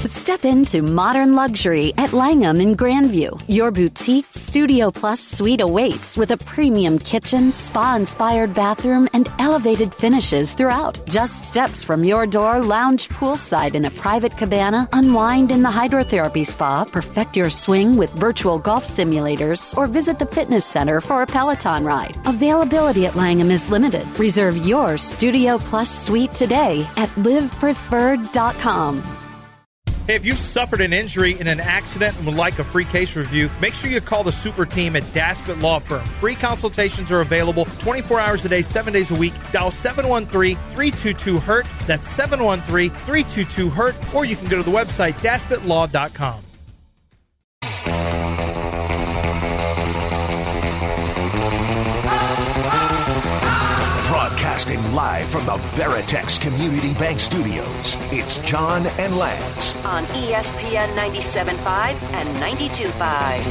Step into modern luxury at Langham in Grandview. Your boutique Studio Plus suite awaits with a premium kitchen, spa-inspired bathroom, and elevated finishes throughout. Just steps from your door, lounge poolside in a private cabana, unwind in the hydrotherapy spa, perfect your swing with virtual golf simulators, or visit the fitness center for a Peloton ride. Availability at Langham is limited. Reserve your Studio Plus suite today at livepreferred.com. Hey, if you've suffered an injury in an accident and would like a free case review, make sure you call the super team at Daspit Law Firm. Free consultations are available 24 hours a day, 7 days a week. Dial 713-322-HURT. That's 713-322-HURT. Or you can go to the website, DaspitLaw.com. Broadcasting live from the Veritex Community Bank Studios, it's John and Lance on ESPN 97.5 and 92.5.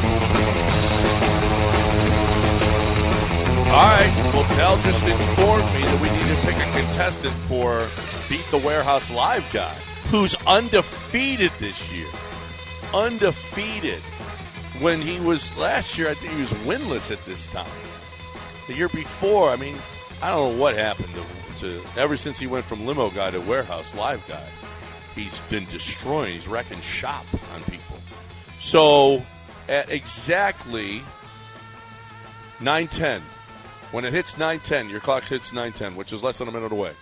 All right, well, Dell just informed me that we need to pick a contestant for Beat the Warehouse Live guy, who's undefeated this year. Undefeated. When he was last year, I think he was winless at this time. The year before, I mean, I don't know what happened to ever since he went from limo guy to warehouse live guy. He's been destroying. He's wrecking shop on people. So at exactly 9:10, when it hits 9:10, your clock hits 9:10, which is less than a minute away.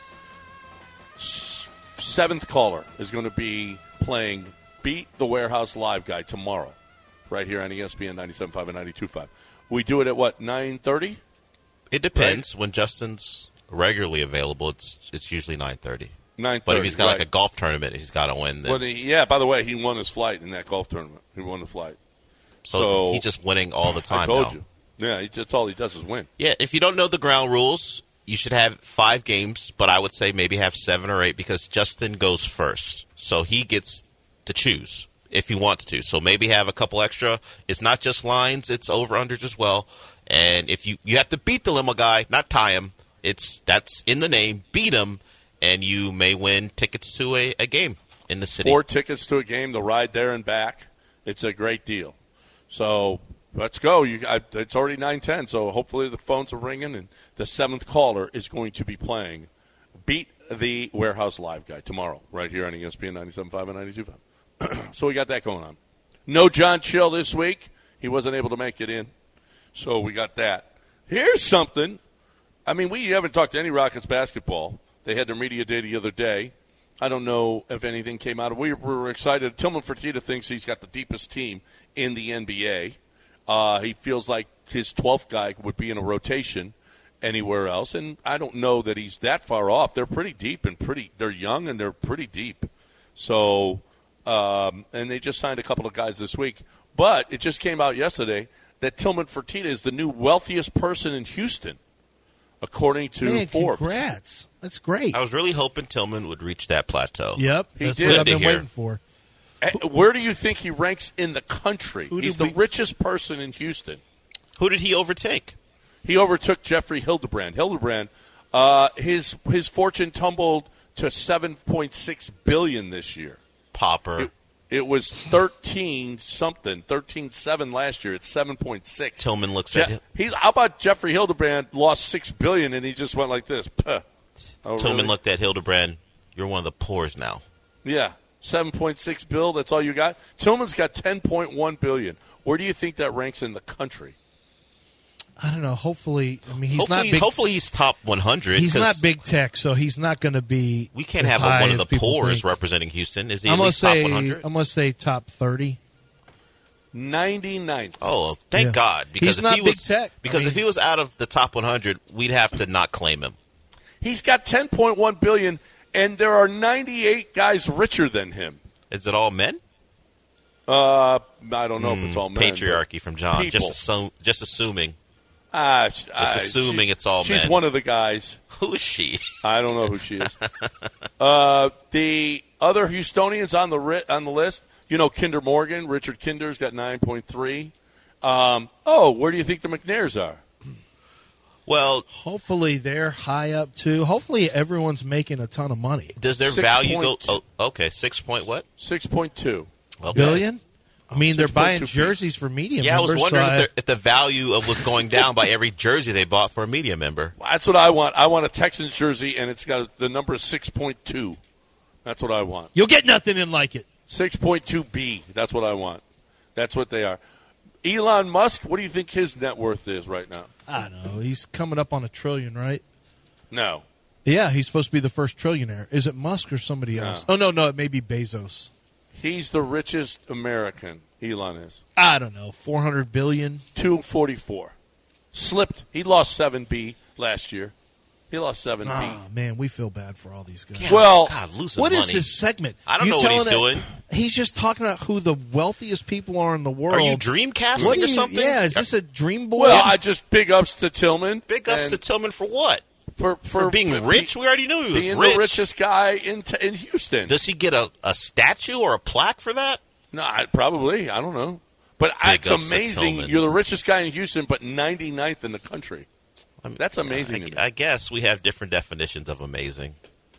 Seventh caller is going to be playing Beat the Warehouse Live guy tomorrow, right here on ESPN 97.5 and 92.5. We do it at what, 9:30? It depends. Right? When Justin's regularly available, it's usually 9:30. 9:30. But if he's got like a golf tournament, he's got to win. Then. Well, by the way, he won his flight in that golf tournament. He won the flight. So he's just winning all the time. I told now. you. Yeah, that's all he does is win. Yeah, if you don't know the ground rules, you should have 5 games, but I would say maybe have 7 or 8 because Justin goes first. So he gets to choose if he wants to. So maybe have a couple extra. It's not just lines, it's over-unders as well. And if you have to beat the limo guy, not tie him. That's in the name. Beat him, and you may win tickets to a game in the city. 4 tickets to a game, the ride there and back. It's a great deal. So let's go. It's already 9:10, so hopefully the phones are ringing, and the 7th caller is going to be playing Beat the Warehouse Live guy tomorrow right here on ESPN 97.5 and 92.5. So we got that going on. No John Chill this week. He wasn't able to make it in. So we got that. Here's something. I mean, we haven't talked to any Rockets basketball. They had their media day the other day. I don't know if anything came out of it. We were excited. Tillman Fertitta thinks he's got the deepest team in the NBA. He feels like his 12th guy would be in a rotation anywhere else. And I don't know that he's that far off. They're pretty deep and they're young and they're pretty deep. So, and they just signed a couple of guys this week. But it just came out yesterday that Tillman Fertitta is the new wealthiest person in Houston, according to Forbes. Congrats. That's great. I was really hoping Tillman would reach that plateau. Yep. That's what I've been waiting for. Where do you think he ranks in the country? He's the richest person in Houston. Who did he overtake? He overtook Jeffrey Hildebrand. His fortune tumbled to $7.6 billion this year. Pauper. It was 13.7 last year. It's 7.6. Tillman looks at him. How about Jeffrey Hildebrand lost $6 billion and he just went like this? Oh, Tillman really? looked at Hildebrand. You're one of the poors now. Yeah, 7.6 bill. That's all you got. Tillman's got 10.1 billion. Where do you think that ranks in the country? I don't know. Hopefully, I mean, hopefully he's top 100. He's not big tech, so he's not going to be. We can't have one of the poors representing Houston. Is he at least top 100? I'm going to say top 30. 99. Oh, thank God! Because he's not big tech. Because if he was out of the top 100, we'd have to not claim him. He's got 10.1 billion, and there are 98 guys richer than him. Is it all men? I don't know if it's all men. Patriarchy from John. Just assuming. Just assuming it's all men. She's one of the guys. Who is she? I don't know who she is. The other Houstonians on the list, Kinder Morgan. Richard Kinder's got 9.3. Where do you think the McNairs are? Well, hopefully they're high up too. Hopefully everyone's making a ton of money. Does their value go? Oh, okay, 6 point what? 6.2 billion. I mean, they're buying 6.2 jerseys for media members. Yeah, I was wondering if the value of was going down by every jersey they bought for a media member. That's what I want. I want a Texans jersey, and it's got the number 6.2. That's what I want. You'll get nothing in like it. 6.2B. That's what I want. That's what they are. Elon Musk, what do you think his net worth is right now? I don't know. He's coming up on $1 trillion, right? No. Yeah, he's supposed to be the first trillionaire. Is it Musk or somebody else? Oh, no, it may be Bezos. He's the richest American, Elon is. I don't know, $400 billion? 244. Slipped. He lost 7B last year. He lost 7B. Oh, man, we feel bad for all these guys. Yeah, well, God, losing what money. is this segment? I don't know what he's doing. He's just talking about who the wealthiest people are in the world. Are you Dreamcasting or something? Yeah, is this a dream boy? Well, I just big ups to Tillman. Big ups to Tillman for what? For being rich? We already knew he was being rich. the richest guy in Houston. Does he get a statue or a plaque for that? No, probably. I don't know. But it's amazing. You're the richest guy in Houston, but 99th in the country. I mean, that's amazing. I guess we have different definitions of amazing.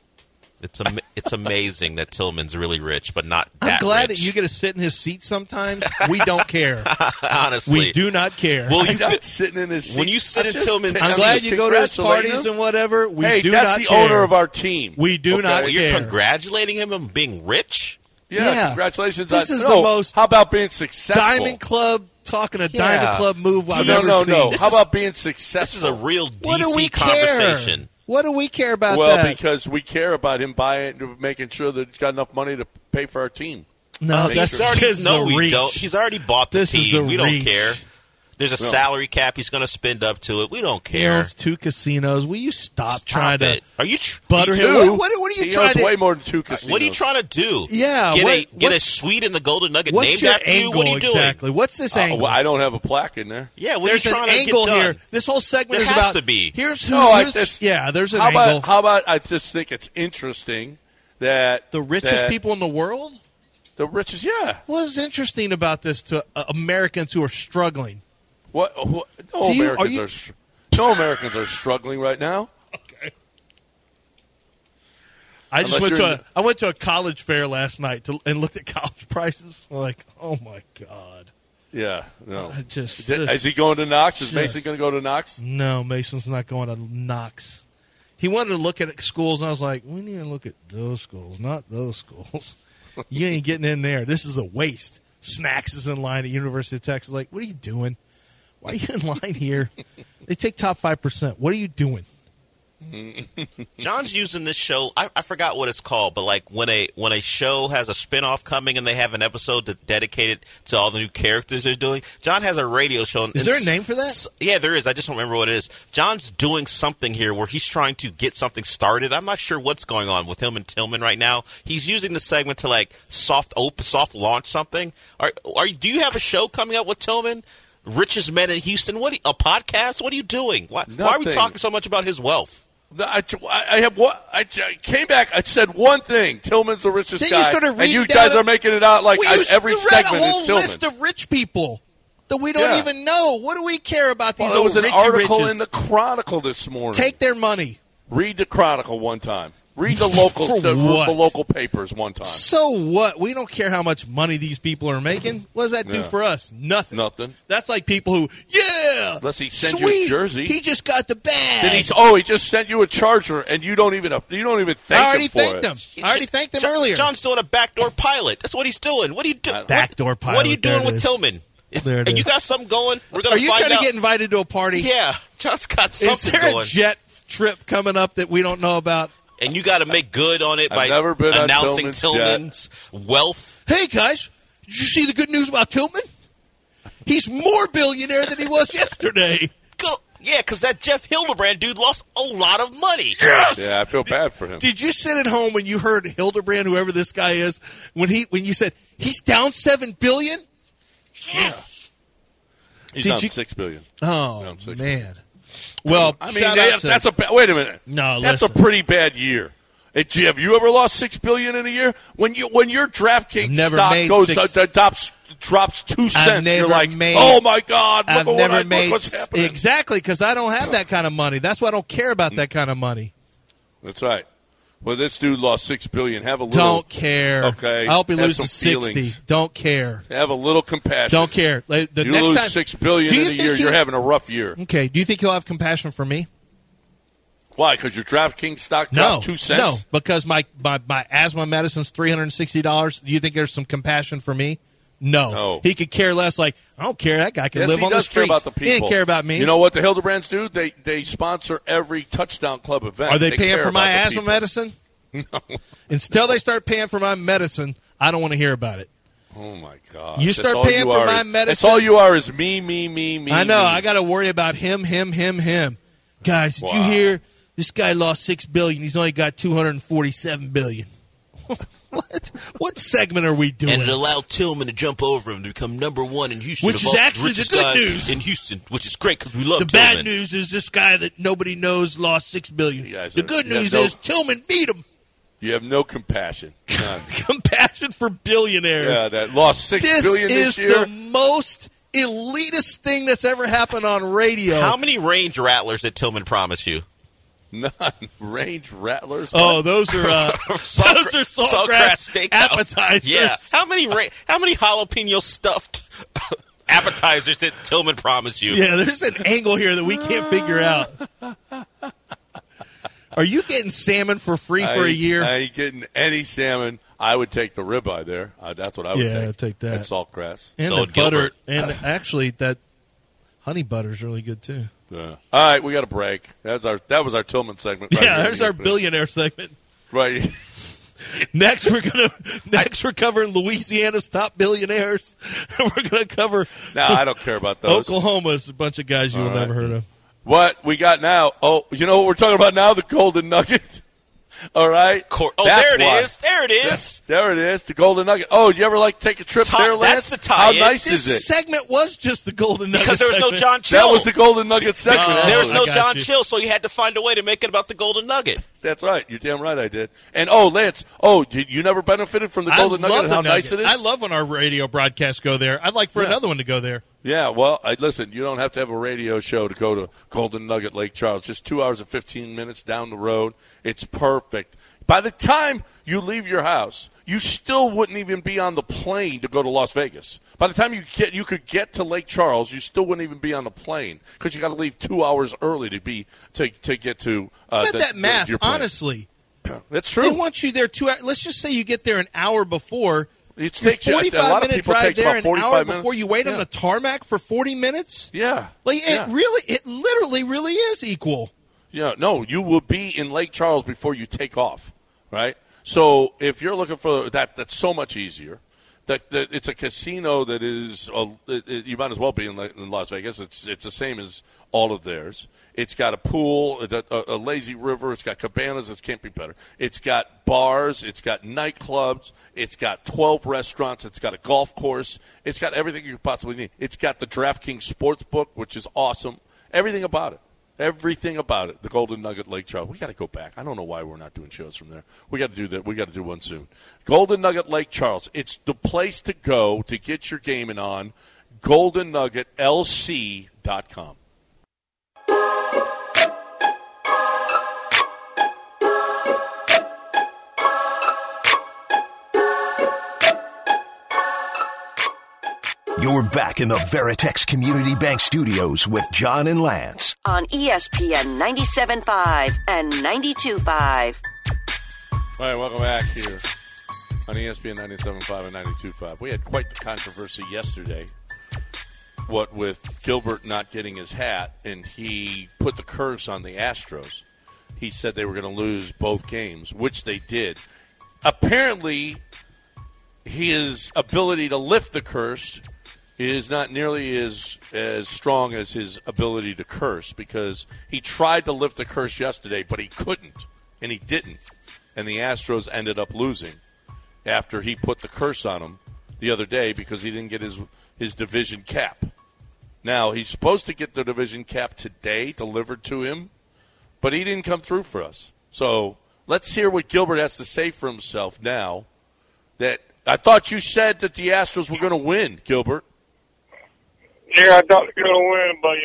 It's amazing that Tillman's really rich, but not that I'm glad rich. that you get to sit in his seat sometimes. We don't care. Honestly. We do not care. Well, I'm not sitting in his seat. When you sit in Tillman's I'm glad you go to his parties and whatever. We do not care. That's the owner of our team. We do not Well, care. you're congratulating him on being rich? Yeah, congratulations. This is the most how about being successful? Diamond Club, talking a Diamond Club move I've ever seen. No. How about being successful? This is a real What do we DC conversation. care? What do we care about that? Well, because we care about him making sure that he's got enough money to pay for our team. No, that's we don't. He's already bought the team. We don't care. There's a salary cap. He's going to spend up to it. We don't care. He owns 2 casinos. Will you stop trying to Are you butter him? What are you trying to do? Way more than 2 casinos. What are you trying to do? Yeah. Get a suite in the Golden Nugget what's named your after angle you? What are you doing? exactly? What's this angle? Well, I don't have a plaque in there. Yeah, what there's are you an trying angle to get here. done? This whole segment There is has about to be. Here's who. There's an how angle. How about I just think it's interesting that the richest people in the world? The richest, yeah. What is interesting about this to Americans who are struggling? No Americans are struggling right now. Okay. I went to a college fair last night and looked at college prices. Like, oh my God. Yeah, no. Is he going to Knox? Is Mason going to go to Knox? No, Mason's not going to Knox. He wanted to look at schools, and I was like, we need to look at those schools, not those schools. You ain't getting in there. This is a waste. Snacks is in line at University of Texas. Like, what are you doing? Why are you in line here? They take top 5%. What are you doing? John's using this show. I forgot what it's called, but like when a show has a spinoff coming and they have an episode dedicated to all the new characters they're doing. John has a radio show. Is there a name for that? Yeah, there is. I just don't remember what it is. John's doing something here where he's trying to get something started. I'm not sure what's going on with him and Tillman right now. He's using the segment to like soft launch something. Do you have a show coming up with Tillman? Richest men in Houston. A podcast? What are you doing? Why are we talking so much about his wealth? I came back. I said one thing. Tillman's the richest guy, and you guys are making it out like every segment is Tillman. You read a whole list of rich people that we don't even know. What do we care about these old rich riches? There was an article in the Chronicle this morning. Take their money. Read the Chronicle one time. Read the local papers one time. So what? We don't care how much money these people are making. What does that do for us? Nothing. That's like people who, unless he sends you a jersey. He just got the bag. He just sent you a charger, and you don't even thank him for it. I already thanked them earlier. John's doing a backdoor pilot. That's what he's doing. What are you doing? Backdoor pilot. What are you doing with Tillman? And you got something going? Are you trying to get invited to a party? Yeah, John's got something going. Is there a jet trip coming up that we don't know about? And you got to make good on it by announcing Tillman's wealth. Hey, guys, did you see the good news about Tillman? He's more billionaire than he was yesterday. Yeah, because that Jeff Hildebrand dude lost a lot of money. Yes! Yeah, I feel bad for him. Did you sit at home when you heard Hildebrand, whoever this guy is, when you said, he's down $7 billion? Yes! He's down $6 billion. Oh, man. Well, I mean, wait a minute. No, that's a pretty bad year. Have you ever lost $6 billion in a year? When your DraftKings stock drops 2 cents, never you're like, made- oh, my God, I've look never look made what's happening. exactly because I don't have that kind of money. That's why I don't care about that kind of money. That's right. Well, this dude lost $6 billion. Have a little. Don't care. Okay. I hope he Have loses some 60. feelings. Don't care. Have a little compassion. Don't care. The You next lose time, $6 billion Do you in a think year, he- you're having a rough year. Okay. Do you think he'll have compassion for me? Why? Because your DraftKings stock No. dropped 2 cents? No, because my asthma medicine's $360. Do you think there's some compassion for me? No. He could care less. Like, I don't care. That guy can Yes, live he on the does care streets. about the people. He didn't care about me. You know what the Hildebrands do? They sponsor every Touchdown Club event. Are they paying care for my about the asthma people. medicine? No. Until they start paying for my medicine, I don't want to hear about it. Oh, my God. You That's start all paying you for are my is- medicine. That's all you are is me. I know. me. I got to worry about him. Guys, did you Wow. hear? This guy lost $6 billion. He's only got $247 billion. What segment are we doing? And it allowed Tillman to jump over him to become number one in Houston. Which of is all actually richest the good guys news. in Houston, which is great because we love The Tillman. bad news is this guy that nobody knows lost $6 billion. You guys The are- good you have news no- is Tillman beat him. You have no compassion. None. Compassion for billionaires. Yeah, that lost $6 This billion is this year. the most elitist thing that's ever happened on radio. How many range rattlers did Tillman promise you? None. Range rattlers. Oh, those are saltgrass Steakhouse. appetizers. Yeah. How many jalapeno stuffed appetizers did Tillman promise you? Yeah, there's an angle here that we can't figure out. Are you getting salmon for free for a year? I ain't getting any salmon. I would take the ribeye there. That's what I would Yeah, take. take that. And saltgrass. And So the butter. Gilbert. And actually, that honey butter's really good, too. Yeah. All right, we got a break. That was our Tillman segment. Right Yeah, here. there's our billionaire segment. Right. Next, we're covering Louisiana's top billionaires. We're gonna cover. No, I don't care about those. Oklahoma's a bunch of guys you'll never heard of. What we got now? Oh, you know what we're talking about now? The Golden Nugget. All right. There it is. There it is. There it is. The Golden Nugget. Oh, did you ever like take a trip there, Lance? That's the tie-in. How nice This is it? segment was just the Golden Nugget Because there was no segment. John Chill. That was the Golden Nugget segment. There was I no got John you. Chill, so you had to find a way to make it about the Golden Nugget. That's right. You're damn right I did. And, Lance, you never benefited from the Golden Nugget and how nice it is? I love when our radio broadcasts go there. I'd like for another one to go there. Yeah, well, listen, you don't have to have a radio show to go to Golden Nugget Lake Charles. Just 2 hours and 15 minutes down the road. It's perfect. By the time you leave your house, you still wouldn't even be on the plane to go to Las Vegas. By the time you could get to Lake Charles, you still wouldn't even be on the plane because you got to leave 2 hours early to get to. Not that math, your plane. honestly. That's true. They want you there 2 hours. Let's just say you get there an hour before. It Your takes you- a lot of 45-minute people drive takes there about an 45 hour minutes. before you wait on Yeah. the tarmac for 40 minutes? Yeah. Like, Yeah. it literally really is equal. Yeah, no, you will be in Lake Charles before you take off, right? So if you're looking for that, that's so much easier. That it's a casino that is you might as well be in Las Vegas. It's the same as all of theirs. It's got a pool, a lazy river. It's got cabanas. It can't be better. It's got bars. It's got nightclubs. It's got 12 restaurants. It's got a golf course. It's got everything you could possibly need. It's got the DraftKings Sportsbook, which is awesome. Everything about it. Everything about it. The Golden Nugget Lake Charles. We got to go back. I don't know why we're not doing shows from there. We got to do that. We got to do one soon. Golden Nugget Lake Charles. It's the place to go to get your gaming on. GoldenNuggetLC.com. You're back in the Veritex Community Bank Studios with John and Lance. On ESPN 97.5 and 92.5. All right, welcome back here on ESPN 97.5 and 92.5. We had quite the controversy yesterday, what with Gilbert not getting his hat, and he put the curse on the Astros. He said they were going to lose both games, which they did. Apparently, his ability to lift the curse is not nearly as strong as his ability to curse, because he tried to lift the curse yesterday, but he couldn't, and he didn't. And the Astros ended up losing after he put the curse on him the other day because he didn't get his division cap. Now, he's supposed to get the division cap today delivered to him, but he didn't come through for us. So let's hear what Gilbert has to say for himself now, that I thought you said that the Astros were going to win, Gilbert. Yeah, I thought they were going to win, but,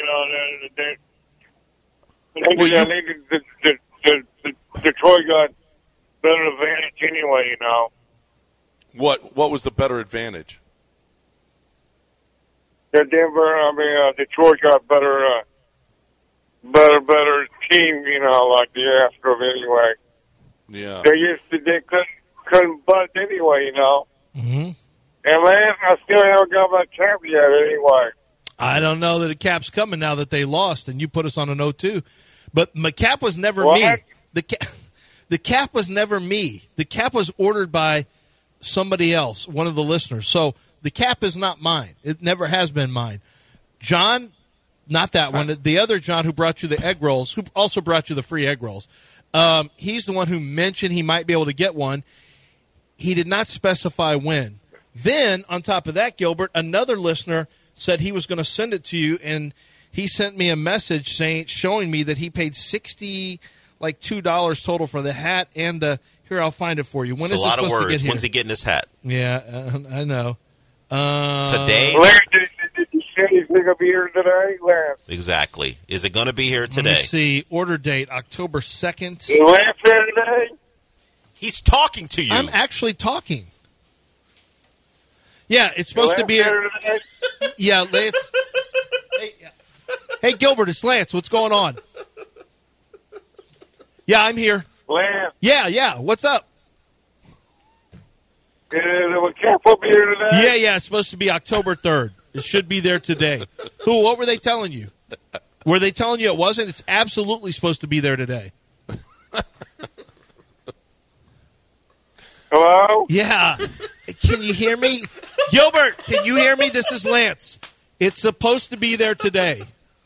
I think Detroit got better advantage anyway, What was the better advantage? Detroit got better team, like the Astros anyway. Yeah. They couldn't butt anyway, Mm-hmm. And Lance, I still haven't got my cap yet anyway. I don't know that a cap's coming now that they lost, and you put us on an 0-2. But my cap was never What? me. The cap was never me. The cap was ordered by somebody else, one of the listeners. So the cap is not mine. It never has been mine. John, not that one. The other John who brought you the egg rolls, who also brought you the free egg rolls, he's the one who mentioned he might be able to get one. He did not specify when. Then, on top of that, Gilbert, another listener said he was going to send it to you, and he sent me a message showing me that he paid $2 total for the hat and the. Here, I'll find it for you. When is a lot this of supposed words. to get here? When's he getting his hat? Yeah, I know. Today? Lance, did you say he's going to be here today, Lance? Exactly. Is it going to be here Let today? me see. Order date, October 2nd. Is Lance here today? He's talking to you. I'm actually talking. Yeah, it's supposed to be here. Today? Yeah, Lance. Hey, Gilbert, it's Lance. What's going on? Yeah, I'm here. Lance, Yeah. What's up? is the cap up here today? Yeah. It's supposed to be October 3rd. It should be there today. What were they telling you? Were they telling you it wasn't? It's absolutely supposed to be there today. Hello? Yeah. Can you hear me? Gilbert, can you hear me? This is Lance. It's supposed to be there today.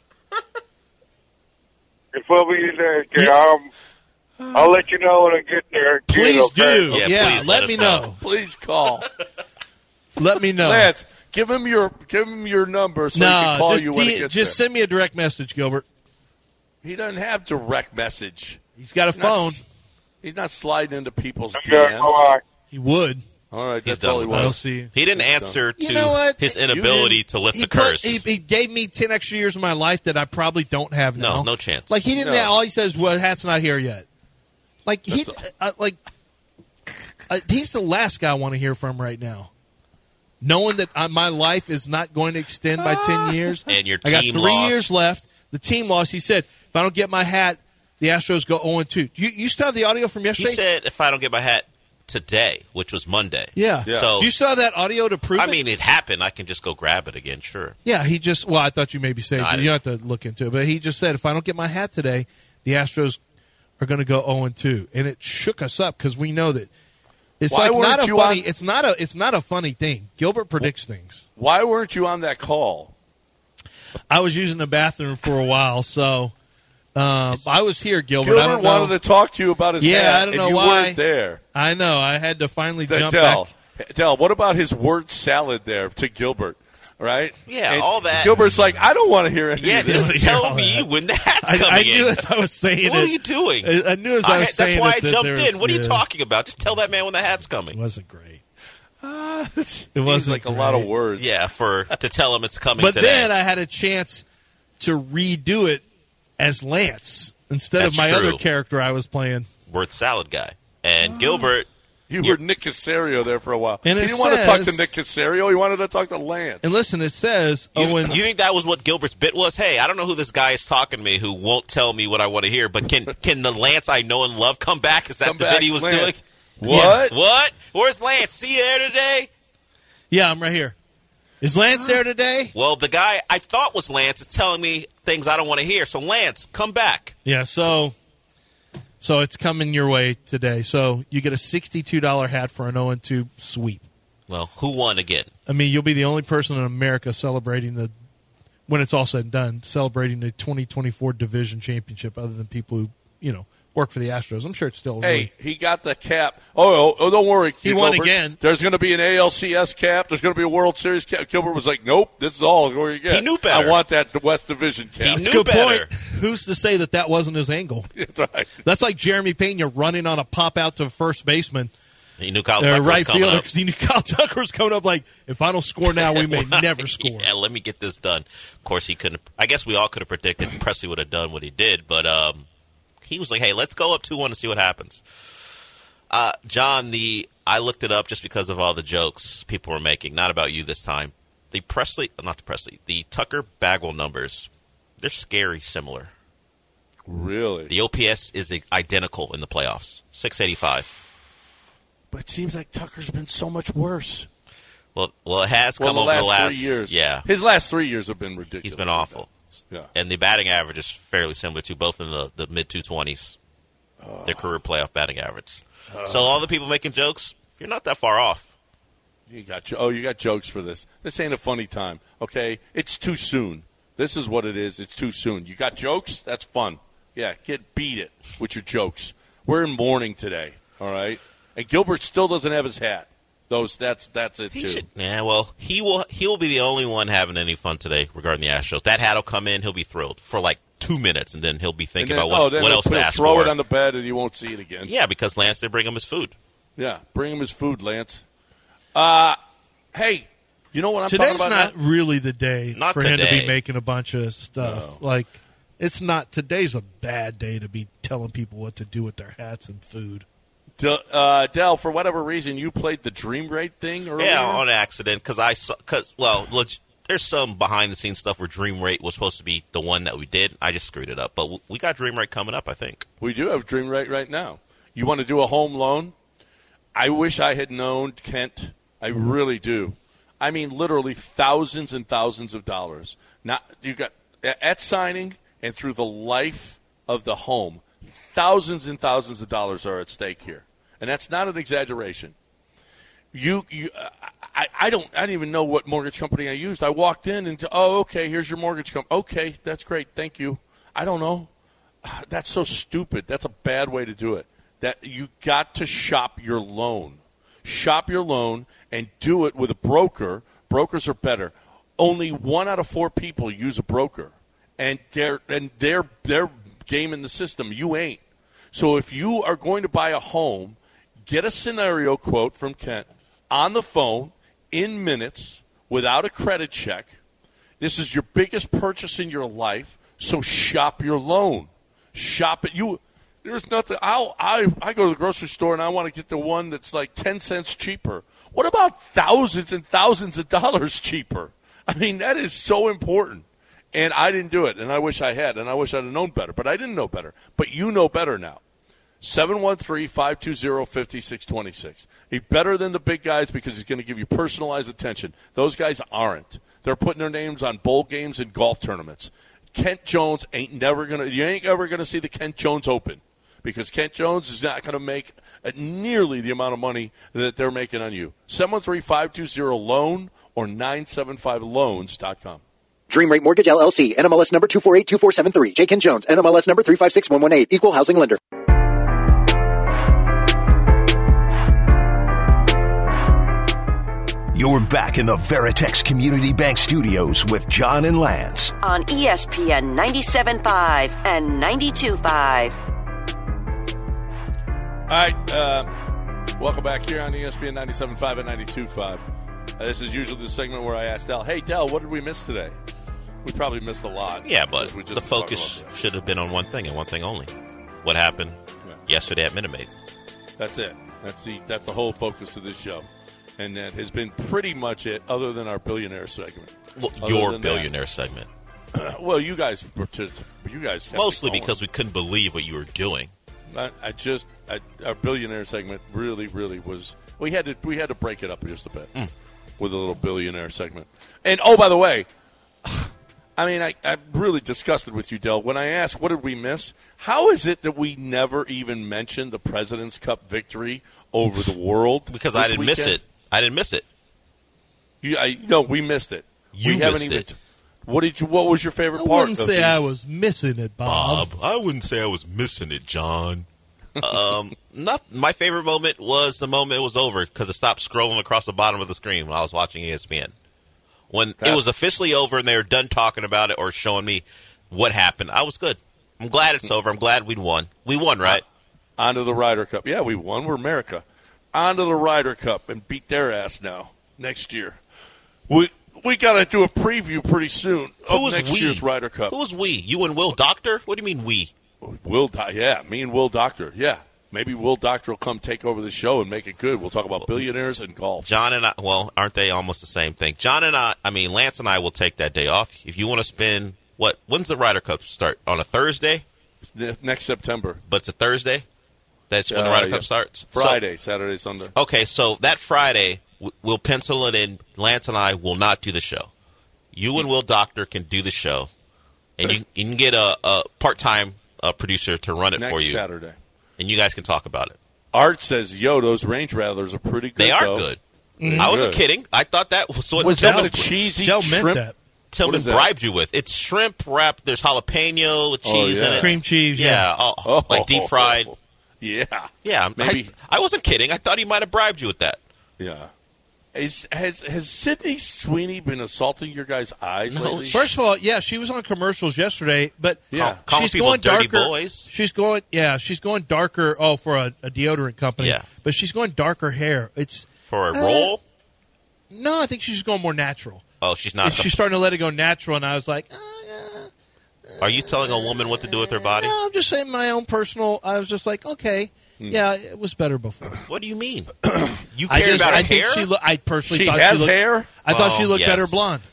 It's will be there. Okay, I'll let you know when I get there. Please do. Yeah, Yeah, please let let me us know. know. Please call. Let me know. Lance, give him your number so he can call you when it gets just there. send me a direct message, Gilbert. He doesn't have direct message. He's got a phone. He's not sliding into people's Okay, DMs. bye. He would. All right, He's that's all he done with I'll was. see. He didn't answer to You know what? his inability to lift the curse. He gave me 10 extra years of my life that I probably don't have now. No chance. Like, he didn't. No. All he says, "Well, hat's not here yet." Like he's the last guy I want to hear from right now. Knowing that my life is not going to extend by 10 years, And your I got team 3 lost. years left. The team lost. He said, "If I don't get my hat, the Astros go 0-2." You still have the audio from He yesterday? said, if I don't get my hat today, which was Monday. Yeah. Yeah. So, Do you still have that audio to prove I it? mean, it happened. I can just go grab it again, sure. Yeah, he just. Well, I thought you maybe saved No, I it. You don't have to look into it, but he just said, "If I don't get my hat today, the Astros are going to go 0-2," and it shook us up because we know that it's Why like not weren't a you funny. on- It's not a funny thing. Gilbert predicts things. Why weren't you on that call? I was using the bathroom for a while, so I was here, Gilbert. I Gilbert don't know. wanted to talk to you about his Yeah, hat, I don't know and you why. weren't there. I know. I had to finally jump Dell, back. Dell, what about his word salad there to Gilbert? Right? Yeah, And all that. Gilbert's like, I don't want to hear any Yeah, of this. just tell me when the hat's coming I knew in. as I was saying What it. are you doing? I knew as I was saying That's why it I that jumped there in. was- What are you yeah. talking about? Just tell that man when the hat's It coming. wasn't great. It wasn't like a lot of great. words. Yeah, to tell him it's coming But today. then I had a chance to redo it as Lance instead of That's my true. other character I was playing. Word salad guy. And Gilbert, You were Nick Casario there for a while. And he it didn't want to talk to says- Nick Casario. He wanted to talk to Lance. And listen, it says Owen. you think that was what Gilbert's bit was? Hey, I don't know who this guy is talking to me who won't tell me what I want to hear, but can the Lance I know and love come back? Is that Come the back, bit he was Lance. doing? What? What? Where's Lance? See you there today? Yeah, I'm right here. Is Lance there today? Well, the guy I thought was Lance is telling me things I don't want to hear. So, Lance, come back. Yeah, so it's coming your way today. So you get a $62 hat for an 0-2 sweep. Well, who won again? I mean, you'll be the only person in America celebrating when it's all said and done, celebrating the 2024 division championship other than people who, work for the Astros. I'm sure it's still Hey, he got the cap. Oh, don't worry. He won Gilbert. again. There's going to be an ALCS cap. There's going to be a World Series cap. Gilbert was like, nope, this is all where you get. He knew better. I want that West Division cap. He That's knew a good better. point. Who's to say that wasn't his angle? That's right. That's like Jeremy Pena running on a pop out to first baseman He knew Kyle Tucker was right coming fielder up. because he knew Kyle Tucker was coming up like, if I don't score now, we may never score. Yeah, let me get this done. Of course, he couldn't. I guess we all could have predicted Presley would have done what he did, but he was like, hey, let's go up 2-1 to see what happens. John, I looked it up just because of all the jokes people were making, not about you this time. The Tucker Bagwell numbers, they're scary similar. Really? The OPS is identical in the playoffs, 685. But it seems like Tucker's been so much worse. Well, it has come over the last 3 years. Yeah. His last 3 years have been ridiculous. He's been awful. Yeah. And the batting average is fairly similar to both in the mid-220s, their career playoff batting average. So all the people making jokes, you're not that far off. You got jokes for this. This ain't a funny time, okay? It's too soon. This is what it is. It's too soon. You got jokes? That's fun. Yeah, beat it with your jokes. We're in mourning today, all right? And Gilbert still doesn't have his hat. That's it too. He will be the only one having any fun today regarding the Astros. That hat will come in, he'll be thrilled for like 2 minutes, and then he'll be thinking about what else to ask for. Throw it on the bed, and you won't see it again. Yeah, because Lance did bring him his food. Yeah, bring him his food, Lance. Hey, you know what I'm Today's talking about? Today's not really the day Not for him to today. be making a bunch of stuff. No. Like, it's not. Today's a bad day to be telling people what to do with their hats and food. Del, for whatever reason, you played the Dream Rate thing earlier? Yeah, on accident, there's some behind-the-scenes stuff where Dream Rate was supposed to be the one that we did. I just screwed it up. But we got Dream Rate coming up, I think. We do have Dream Rate right now. You want to do a home loan? I wish I had known, Kent. I really do. I mean, literally thousands and thousands of dollars. Now, you got at signing and through the life of the home, thousands and thousands of dollars are at stake here. And that's not an exaggeration. I didn't even know what mortgage company I used. I walked in and, okay, here's your mortgage company. Okay, that's great. Thank you. I don't know. That's so stupid. That's a bad way to do it. That you got to shop your loan. Shop your loan and do it with a broker. Brokers are better. Only 1 out of 4 people use a broker. And they're game in the system. You ain't. So if you are going to buy a home, get a scenario quote from Kent on the phone in minutes without a credit check. This is your biggest purchase in your life, so shop your loan. Shop it. There's nothing. I go to the grocery store and I want to get the one that's like 10 cents cheaper. What about thousands and thousands of dollars cheaper? I mean, that is so important. And I didn't do it, and I wish I had, and I wish I'd have known better. But I didn't know better. But you know better now. 713-520-5626. He's better than the big guys because he's going to give you personalized attention. Those guys aren't. They're putting their names on bowl games and golf tournaments. Kent Jones you ain't ever going to see the Kent Jones Open because Kent Jones is not going to make nearly the amount of money that they're making on you. 713-520-LOAN or 975loans.com. Dream Rate Mortgage, LLC, NMLS number 2482473. J. Ken Jones, NMLS number 356118. Equal housing lender. You're back in the Veritex Community Bank Studios with John and Lance. On ESPN 97.5 and 92.5. All right, welcome back here on ESPN 97.5 and 92.5. This is usually the segment where I ask Del, hey, Del, what did we miss today? We probably missed a lot. Yeah, but the focus should have been on one thing and one thing only. What happened yesterday at Minute Maid. That's it. That's the whole focus of this show. And that has been pretty much it, other than our billionaire segment. Well, your billionaire segment. Well, you guys kept mostly it going. because we couldn't believe what you were doing. Our billionaire segment really was. We had to break it up just a bit with a little billionaire segment. And by the way, I mean, I'm really disgusted with you, Del. When I asked what did we miss, how is it that we never even mentioned the President's Cup victory over the world? Because I didn't miss it. I didn't miss it. No, we missed it. You missed it. What was your favorite part? I wouldn't say I was missing it, Bob. I wouldn't say I was missing it, John. My favorite moment was the moment it was over because it stopped scrolling across the bottom of the screen when I was watching ESPN. When it was officially over and they were done talking about it or showing me what happened, I was good. I'm glad it's over. I'm glad we won. We won, right? On to the Ryder Cup. Yeah, we won. We're America. onto the Ryder Cup and beat their ass now next year. We got to do a preview pretty soon of next year's Ryder Cup. Who's we? You and Will Doctor? What do you mean we? Me and Will Doctor. Yeah. Maybe Will Doctor will come take over the show and make it good. We'll talk about billionaires and golf. John and I, aren't they almost the same thing? Lance and I will take that day off. If you want to spend, when's the Ryder Cup start? On a Thursday? Next September. But it's a Thursday? That's when the Ryder Cup starts? Friday, Saturday, Sunday. Okay, so that Friday, we'll pencil it in. Lance and I will not do the show. You and Will Doctor can do the show. And you can get a part-time producer to run it for you. Next Saturday. And you guys can talk about it. Art says, those Range Rattlers are pretty good. They are good. Mm-hmm. I wasn't kidding. I thought that was what the cheesy shrimp? Tillman bribed you with. It's shrimp wrapped. There's jalapeno with cheese in it. Cream cheese. Yeah. Like deep fried. Yeah. Yeah. Maybe. I wasn't kidding. I thought he might have bribed you with that. Yeah. Has Sydney Sweeney been assaulting your guys' eyes lately? First of all, she was on commercials yesterday, but she's going darker. Boys. She's going darker. Oh, for a deodorant company. Yeah, but she's going darker hair. It's for a role. No, I think she's just going more natural. Oh, she's not. She's starting to let it go natural, and I was like, Are you telling a woman what to do with her body? No, I'm just saying my own personal. I was just like, okay. Yeah, it was better before. What do you mean? You care about her hair? I personally she thought has she looked, hair? I thought she looked better blonde.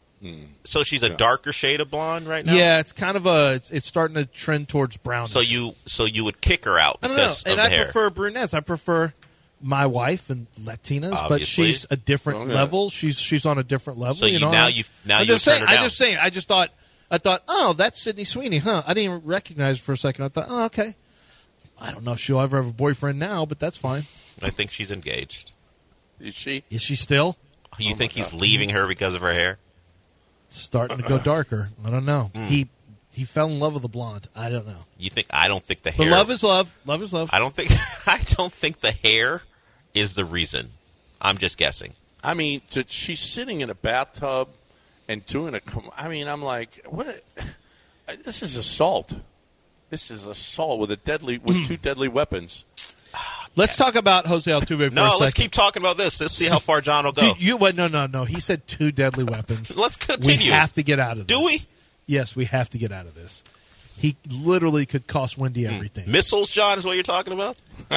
So she's a darker shade of blonde right now? Yeah, it's kind of it's starting to trend towards brownish. So you would kick her out because I don't know. of the hair. I prefer brunettes. I prefer my wife and Latinas, Obviously. but she's a different level. She's on a different level. So you know, I'm just saying. I just thought, oh, that's Sydney Sweeney, huh? I didn't even recognize her for a second. I thought, oh, okay. I don't know if she'll ever have a boyfriend now, but that's fine. I think she's engaged. Is she? Is she still? You think he's leaving her because of her hair? It's starting to go darker. I don't know. He fell in love with the blonde. I don't know. You think? I don't think the hair. But love is love. Love is love. I don't think the hair is the reason. I'm just guessing. I mean, she's sitting in a bathtub and doing I'm like, what? This is assault. This is assault with two deadly weapons. Let's talk about Jose Altuve for a second. No, let's keep talking about this. Let's see how far John will go. No. He said two deadly weapons. Let's continue. We have to get out of this. Do we? Yes, we have to get out of this. He literally could cost Wendy everything. Missiles, John, is what you're talking about?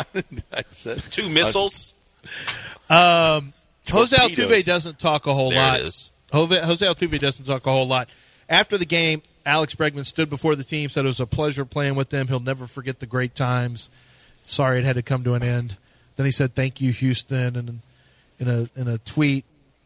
I said 2 missiles? Jose Altuve doesn't talk a whole lot. There it is. Jose Altuve doesn't talk a whole lot. After the game, Alex Bregman stood before the team, said it was a pleasure playing with them. He'll never forget the great times. Sorry it had to come to an end. Then he said, thank you, Houston. And in a tweet,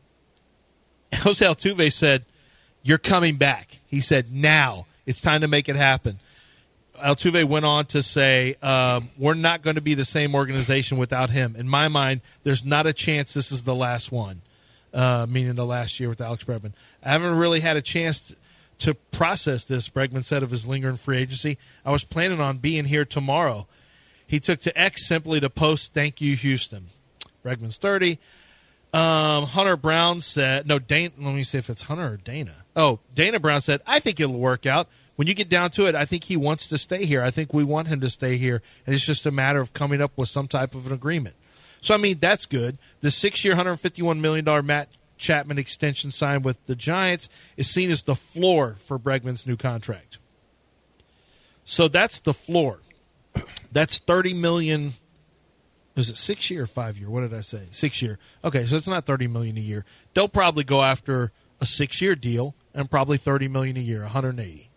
Jose Altuve said, you're coming back. He said, now. It's time to make it happen. Altuve went on to say, we're not going to be the same organization without him. In my mind, there's not a chance this is the last one, meaning the last year with Alex Bregman. I haven't really had a chance to process this, Bregman said of his lingering free agency. I was planning on being here tomorrow. He took to X simply to post, thank you, Houston. Bregman's 30. Hunter Brown said, let me see if it's Hunter or Dana. Oh, Dana Brown said, I think it'll work out. When you get down to it, I think he wants to stay here. I think we want him to stay here. And it's just a matter of coming up with some type of an agreement. So, that's good. The 6-year, $151 million Matt Chapman extension signed with the Giants is seen as the floor for Bregman's new contract. So that's the floor. That's $30 million. Is it 6 year or 5 year? What did I say? 6 year. Okay, so it's not $30 million a year. They'll probably go after a 6-year deal and probably $30 million a year, $180.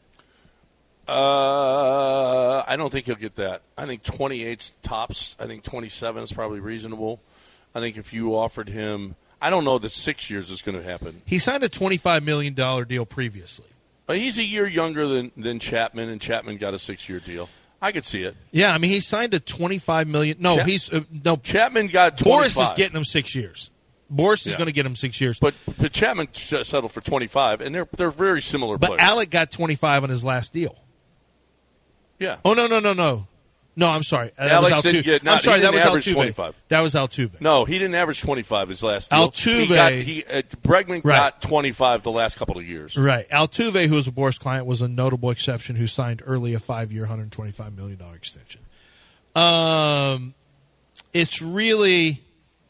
I don't think he'll get that. I think 28's tops. I think 27 is probably reasonable. I think if you offered him, I don't know that 6 years is going to happen. He signed a $25 million deal previously. But he's a year younger than Chapman, and Chapman got a 6-year deal. I could see it. Yeah, he signed a $25 million. No, Chapman got 25. Boris is getting him 6 years. Boris is going to get him 6 years. But Chapman settled for 25, and they're very similar players. But Alec got 25 on his last deal. Yeah. Oh, no. No, I'm sorry. Alex was Altuve. Didn't get, I'm sorry, that was average Altuve. 25. That was Altuve. No, he didn't average 25 his last deal. Bregman got 25 the last couple of years. Right. Altuve, who was a Boris client, was a notable exception who signed early a 5-year, $125 million extension. it's really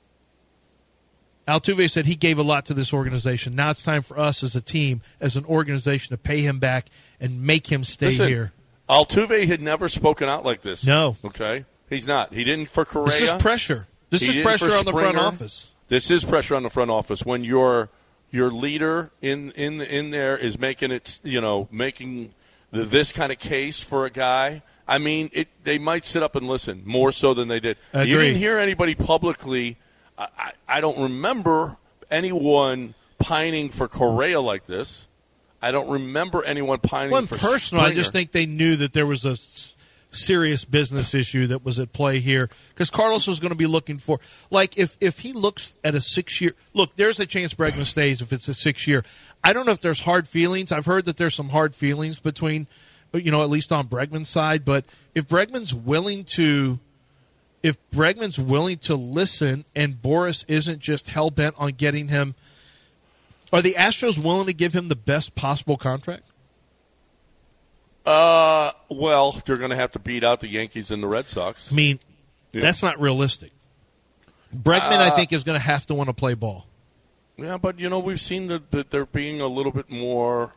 Altuve said he gave a lot to this organization. Now it's time for us as a team, as an organization, to pay him back and make him stay here. Altuve had never spoken out like this. No. Okay? He's not. He didn't for Correa. This is pressure. This is pressure on the front office. This is pressure on the front office when your leader in there is making it, making this kind of case for a guy. I mean, they might sit up and listen more so than they did. Agreed. You didn't hear anybody publicly. I don't remember anyone pining for Correa like this. I don't remember anyone pining for personal. Springer. I just think they knew that there was a serious business issue that was at play here because Carlos was going to be looking for, like, if he looks at a 6-year – look, there's a chance Bregman stays if it's a 6-year. I don't know if there's hard feelings. I've heard that there's some hard feelings between, at least on Bregman's side. But if Bregman's willing to listen and Boris isn't just hell-bent on getting him – are the Astros willing to give him the best possible contract? Well, they're going to have to beat out the Yankees and the Red Sox. I mean, that's not realistic. Bregman, I think, is going to have to want to play ball. Yeah, but we've seen that they're being a little bit more.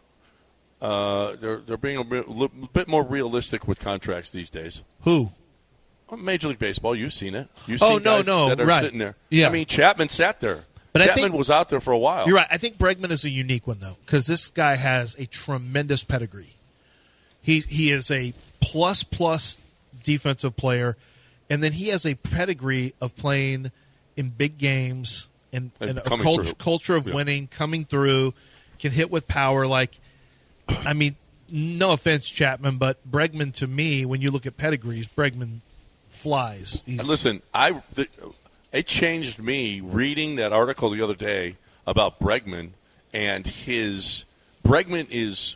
They're being a bit more realistic with contracts these days. Who? Major League Baseball. You've seen it. You've seen guys that are right. sitting there. Yeah. I mean, Chapman sat there. But Chapman was out there for a while. You're right. I think Bregman is a unique one, though, because this guy has a tremendous pedigree. He is a plus defensive player, and then he has a pedigree of playing in big games and a culture of winning, coming through, can hit with power. I mean, no offense, Chapman, but Bregman, to me, when you look at pedigrees, Bregman flies. Listen, it changed me reading that article the other day about Bregman and Bregman is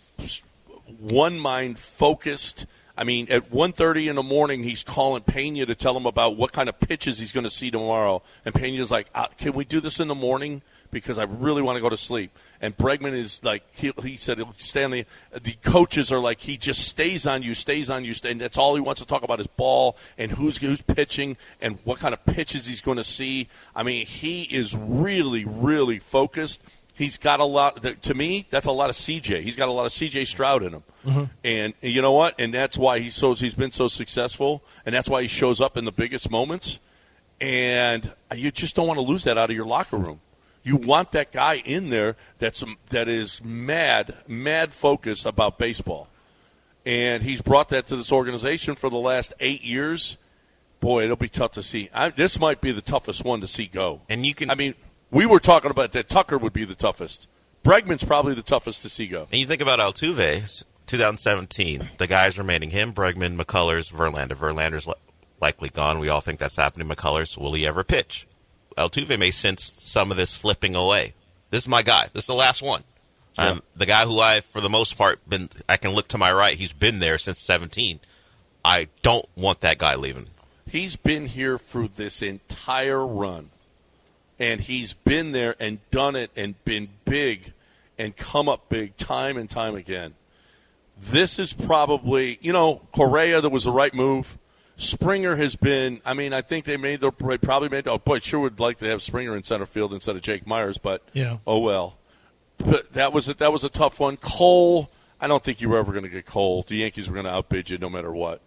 one mind focused. I mean, at 1:30 in the morning, he's calling Pena to tell him about what kind of pitches he's going to see tomorrow. And Pena's like, can we do this in the morning? Because I really want to go to sleep. And Bregman is like, he said he'll stay on the coaches are like, he just stays on you, and that's all he wants to talk about is ball and who's pitching and what kind of pitches he's going to see. I mean, he is really, really focused. He's got a lot. To me, that's a lot of CJ. He's got a lot of CJ Stroud in him. Mm-hmm. And you know what? And that's why he's been so successful, and that's why he shows up in the biggest moments. And you just don't want to lose that out of your locker room. You want that guy in there that is mad focus about baseball. And he's brought that to this organization for the last 8 years. Boy, it'll be tough to see. This might be the toughest one to see go. And we were talking about that Tucker would be the toughest. Bregman's probably the toughest to see go. And you think about Altuve, 2017, the guys remaining him, Bregman, McCullers, Verlander. Verlander's likely gone. We all think that's happening. McCullers, will he ever pitch? Altuve may sense some of this slipping away. This is my guy. This is the last one. Yeah. The guy who for the most part, I can look to my right. He's been there since 17. I don't want that guy leaving. He's been here through this entire run. And he's been there and done it and been big and come up big time and time again. This is probably, Correa, that was the right move. Springer has been, I think they probably made, sure would like to have Springer in center field instead of Jake Myers, but oh well. But that was a tough one. Cole, I don't think you were ever going to get Cole. The Yankees were going to outbid you no matter what.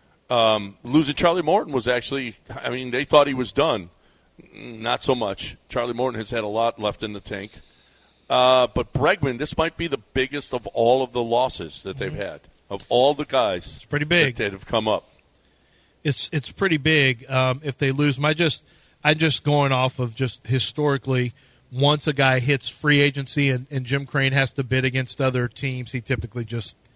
Losing Charlie Morton was actually, they thought he was done. Not so much. Charlie Morton has had a lot left in the tank. But Bregman, this might be the biggest of all of the losses that they've had, of all the guys. It's pretty big. That have come up. It's pretty big if they lose. I'm just going off of just historically, once a guy hits free agency and Jim Crane has to bid against other teams, he typically just –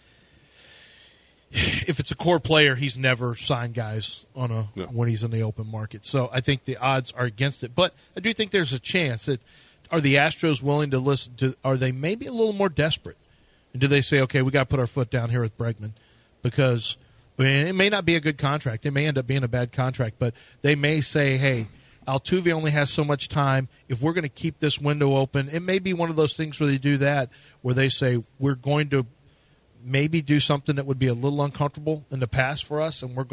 if it's a core player, he's never signed guys when he's in the open market. So I think the odds are against it. But I do think there's a chance that are the Astros willing to listen to – are they maybe a little more desperate? And do they say, okay, we got to put our foot down here with Bregman because – it may not be a good contract. It may end up being a bad contract, but they may say, hey, Altuve only has so much time. If we're going to keep this window open, it may be one of those things where they do that, where they say we're going to maybe do something that would be a little uncomfortable in the past for us, and we're going to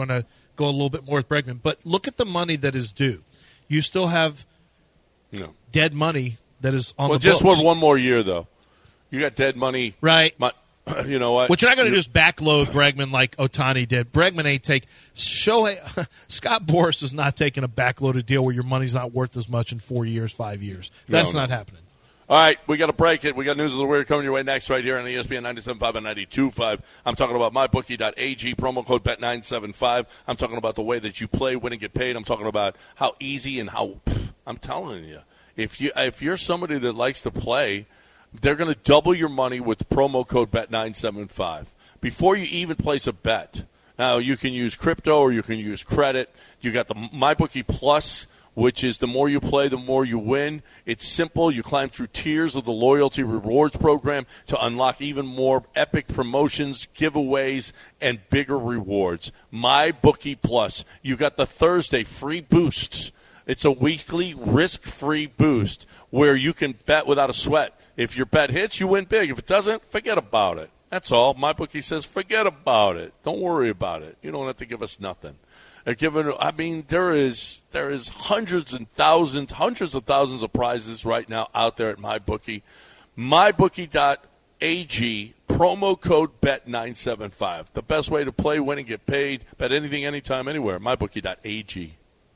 go a little bit more with Bregman. But look at the money that is due. You still have dead money that is on the books. Well, just for one more year, though. You got dead money. Right. You know what? But you're not going to just backload Bregman like Ohtani did. Bregman ain't take Scott Boras is not taking a backloaded deal where your money's not worth as much in 4 years, 5 years. That's not happening. All right, we got to break it. We got News of the Weird coming your way next right here on ESPN 97.5 and 92.5. I'm talking about MyBookie.ag, promo code Bet975. I'm talking about the way that you play, win, and get paid. I'm talking about how easy and how I'm telling you, if you're somebody that likes to play, they're going to double your money with promo code Bet975 before you even place a bet. Now, you can use crypto or you can use credit. You got the MyBookie Plus, which is the more you play, the more you win. It's simple. You climb through tiers of the loyalty rewards program to unlock even more epic promotions, giveaways, and bigger rewards. MyBookie Plus. You got the Thursday free boosts. It's a weekly risk-free boost where you can bet without a sweat. If your bet hits, you win big. If it doesn't, forget about it. That's all. MyBookie says forget about it. Don't worry about it. You don't have to give us nothing. There is hundreds of thousands of prizes right now out there at MyBookie. MyBookie.ag, promo code Bet975. The best way to play, win, and get paid. Bet anything, anytime, anywhere. MyBookie.ag.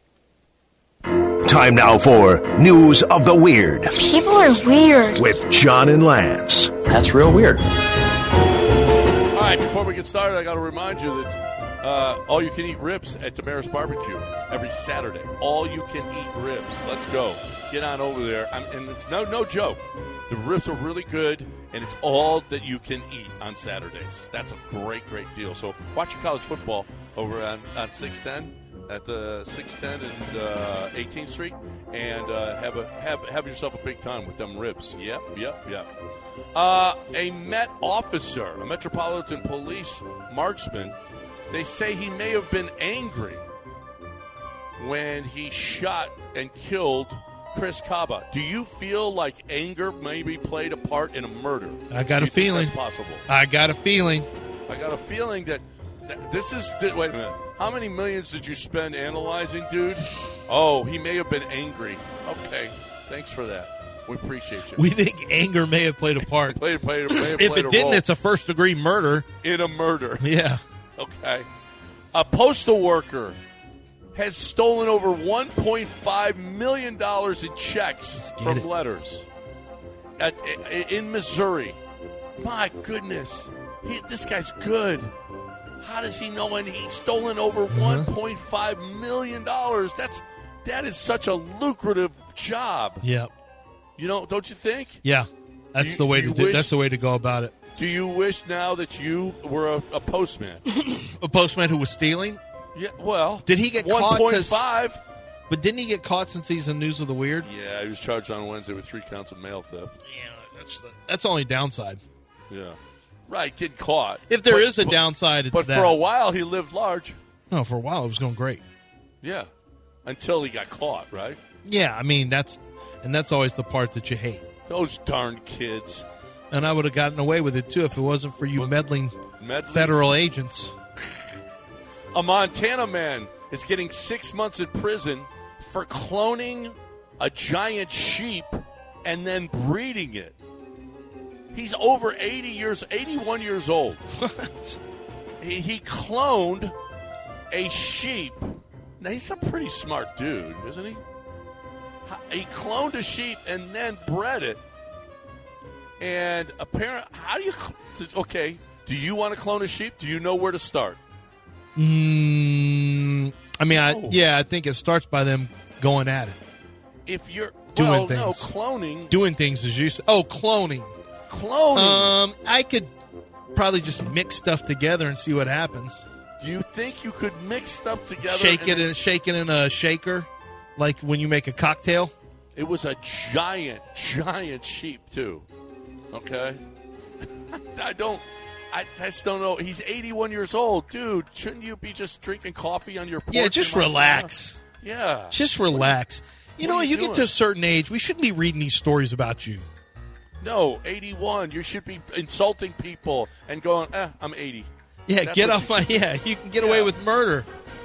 Time now for News of the Weird. People are weird. With John and Lance. That's real weird. All right, before we get started, I got to remind you that all-you-can-eat ribs at Damaris Barbecue every Saturday. All-you-can-eat ribs. Let's go. Get on over there. And it's no joke. The ribs are really good, and it's all that you can eat on Saturdays. That's a great deal. So watch your college football over on 610. At the 610 and 18th Street, and have yourself a big time with them ribs. Yep. A Met officer, a Metropolitan Police marksman, they say he may have been angry when he shot and killed Chris Kaba. Do you feel like anger maybe played a part in a murder? I got a feeling. That's possible. I got a feeling that this is. Wait a minute. How many millions did you spend analyzing, dude? Oh, he may have been angry. Okay, thanks for that. We appreciate you. We think anger may have played a part. If it didn't, it's a first-degree murder. In a murder. Yeah. Okay. A postal worker has stolen over $1.5 million in checks from letters in Missouri. My goodness. This guy's good. How does he know when he's stolen over $1.5 million? That is such a lucrative job. Yeah. You know, don't you think? Yeah. That's the way to go about it. Do you wish now that you were a postman? A postman who was stealing? Yeah, well. Did he get caught? 1.5. But didn't he get caught since he's in News of the Weird? Yeah, he was charged on Wednesday with 3 counts of mail theft. Yeah, that's the only downside. Yeah. Right, getting caught. If there is a downside, it's that. But for a while, he lived large. No, for a while, it was going great. Yeah. Until he got caught, right? Yeah, I mean, that's always the part that you hate. Those darn kids. And I would have gotten away with it, too, if it wasn't for you meddling federal agents. A Montana man is getting 6 months in prison for cloning a giant sheep and then breeding it. He's over 81 years old. What? He cloned a sheep. Now, he's a pretty smart dude, isn't he? He cloned a sheep and then bred it. And apparently, do you want to clone a sheep? Do you know where to start? I think it starts by them going at it. If you're doing things. No, cloning. Doing things as you say. Oh, cloning. I could probably just mix stuff together and see what happens. Do you think you could mix stuff together? Shake it in a shaker, like when you make a cocktail? It was a giant sheep, too. Okay? I just don't know. He's 81 years old. Dude, shouldn't you be just drinking coffee on your porch? Yeah, just relax. Yeah. Just relax. You know, you get to a certain age, we shouldn't be reading these stories about you. No, 81. You should be insulting people and going, I'm 80. Yeah, get off my. Yeah, you can get away with murder.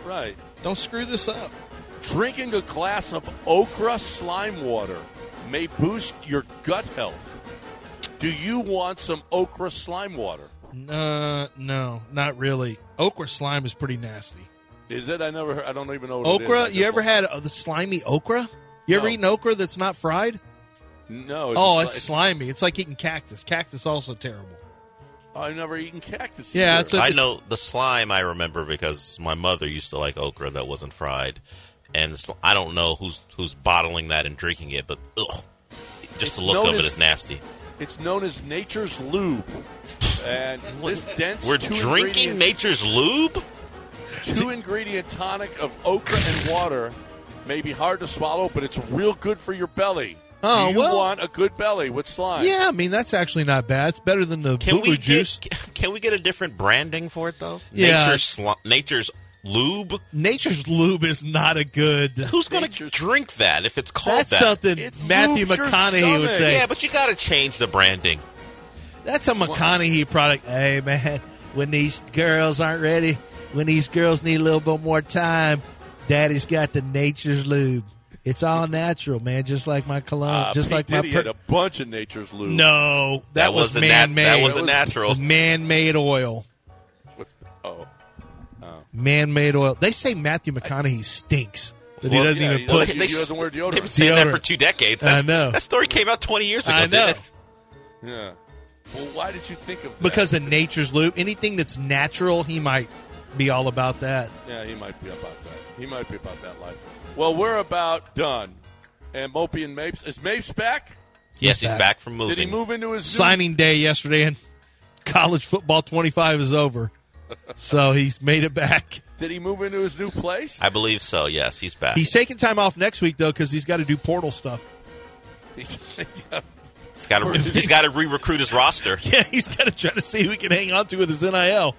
right. Don't screw this up. Drinking a glass of okra slime water may boost your gut health. Do you want some okra slime water? No, not really. Okra slime is pretty nasty. Is it? I never heard. I don't even know what okra. it is. You ever had the slimy okra? You ever eaten okra that's not fried? No. It's slimy. It's like eating cactus. Cactus also terrible. I've never eaten cactus. Yeah, I know the slime. I remember because my mother used to like okra that wasn't fried, and I don't know who's bottling that and drinking it, but just the look of it is nasty. It's known as nature's lube, and this dense. We're drinking nature's lube. 2-ingredient tonic of okra and water may be hard to swallow, but it's real good for your belly. Oh, Do you want a good belly with slime? Yeah, I mean, that's actually not bad. It's better than the boo-boo juice. Can we get a different branding for it, though? Yeah. Nature's lube? Nature's lube is not a good... Who's going to drink that if it's called that's that? That's something Matthew McConaughey would say. Yeah, but you got to change the branding. That's a McConaughey product. Hey, man, when these girls aren't ready, when these girls need a little bit more time, Daddy's got the Nature's lube. It's all natural, man, just like my cologne. Just like my. He had a bunch of nature's lube. No, that was man-made. That wasn't natural. Man-made oil. Man-made oil. They say Matthew McConaughey stinks. That he doesn't even put. He doesn't wear deodorant. They've been saying that for 2 decades. I know. That story came out 20 years ago. I know. Yeah. Well, why did you think of that? Because of Nature's lube. Anything that's natural, he might be all about that. Yeah, he might be about that. He might be about that life. Well, we're about done. And Mopey and Mapes. Is Mapes back? Yes, he's back from moving. Did he move into his signing day yesterday, and college football 25 is over. So he's made it back. Did he move into his new place? I believe so, yes. He's back. He's taking time off next week, though, because he's got to do portal stuff. He's got to re-recruit his roster. Yeah, he's got to try to see who he can hang on to with his NIL.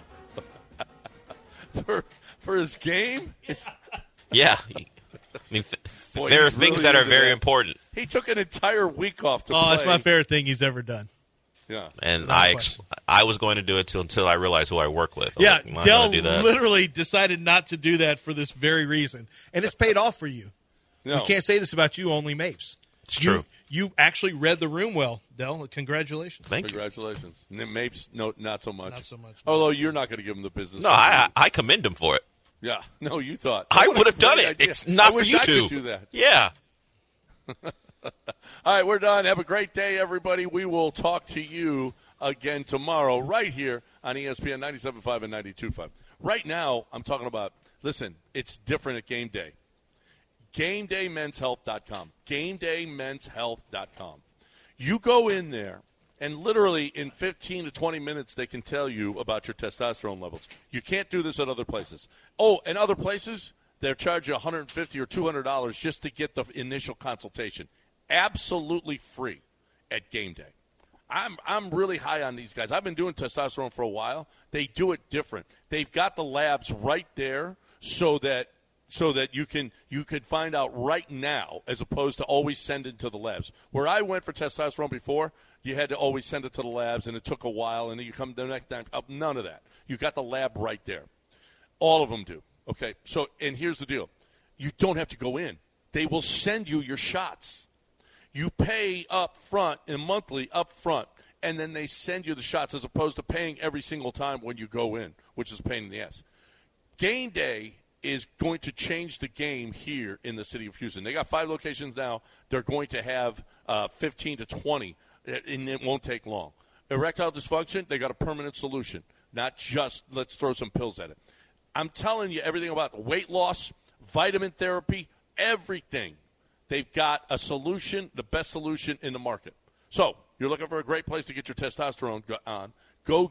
For his game? Yeah. I mean, there are things that are very important. He took an entire week off to play. Oh, that's my favorite thing he's ever done. Yeah. And I was going to do it until I realized who I work with. Yeah, Dell that. literally decided not to do that for this very reason. And it's paid off for you. No. We can't say this about you, only Mapes. It's true. You actually read the room well, Dell. Congratulations. Congratulations. Mapes, no, not so much. Not so much. Although you're not going to give him the business. No, I commend him for it. Yeah. No, you thought. I would have done it. Idea. It's not for you I to. could do that. Yeah. All right, we're done. Have a great day, everybody. We will talk to you again tomorrow right here on ESPN 97.5 and 92.5. Right now, I'm talking about, listen, it's different at Game Day. GameDayMen'sHealth.com. GameDayMen'sHealth.com. You go in there, and literally in 15 to 20 minutes, they can tell you about your testosterone levels. You can't do this at other places. Oh, and other places, they'll charge you $150 or $200 just to get the initial consultation. Absolutely free at Game Day. I'm really high on these guys. I've been doing testosterone for a while. They do it different. They've got the labs right there so that you could find out right now as opposed to always send it to the labs. Where I went for testosterone before, you had to always send it to the labs, and it took a while, and then you come the next time up. None of that. You got the lab right there. All of them do. Okay. So, and here's the deal: you don't have to go in. They will send you your shots. You pay up front, and monthly up front, and then they send you the shots as opposed to paying every single time when you go in, which is a pain in the ass. Game Day is going to change the game here in the city of Houston. They got 5 locations now. They're going to have 15 to 20, and it won't take long. Erectile dysfunction, they got a permanent solution, not just let's throw some pills at it. I'm telling you everything about the weight loss, vitamin therapy, everything. They've got a solution, the best solution in the market. So you're looking for a great place to get your testosterone on. Go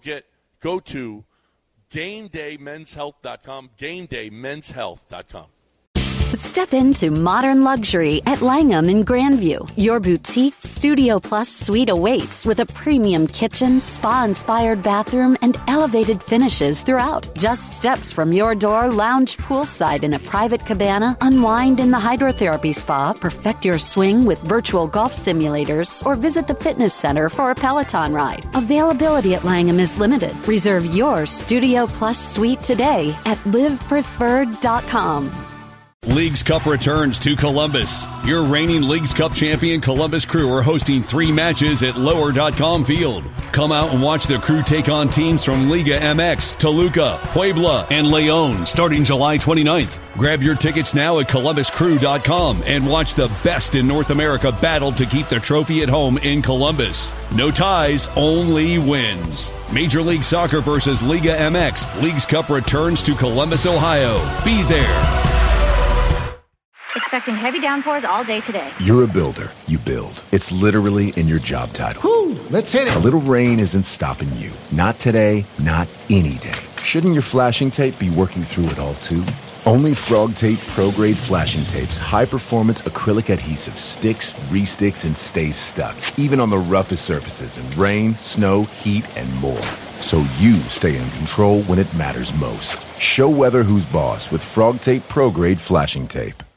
to GameDayMen'sHealth.com, GameDayMen'sHealth.com. Step into modern luxury at Langham in Grandview. Your boutique Studio Plus suite awaits with a premium kitchen, spa-inspired bathroom, and elevated finishes throughout. Just steps from your door, lounge poolside in a private cabana, unwind in the hydrotherapy spa, perfect your swing with virtual golf simulators, or visit the fitness center for a Peloton ride. Availability at Langham is limited. Reserve your Studio Plus suite today at livepreferred.com. Leagues Cup returns to Columbus. Your reigning Leagues Cup champion Columbus Crew are hosting 3 matches at Lower.com Field. Come out and watch the Crew take on teams from Liga MX, Toluca, Puebla, and León starting July 29th. Grab your tickets now at ColumbusCrew.com and watch the best in North America battle to keep the trophy at home in Columbus. No ties, only wins. Major League Soccer versus Liga MX. Leagues Cup returns to Columbus, Ohio. Be there. Expecting heavy downpours all day today. You're a builder. You build. It's literally in your job title. Whew, let's hit it. A little rain isn't stopping you. Not today, not any day. Shouldn't your flashing tape be working through it all too? Only Frog Tape Pro Grade Flashing Tape's high-performance acrylic adhesive sticks, re-sticks, and stays stuck, even on the roughest surfaces in rain, snow, heat, and more. So you stay in control when it matters most. Show weather who's boss with Frog Tape Pro Grade Flashing Tape.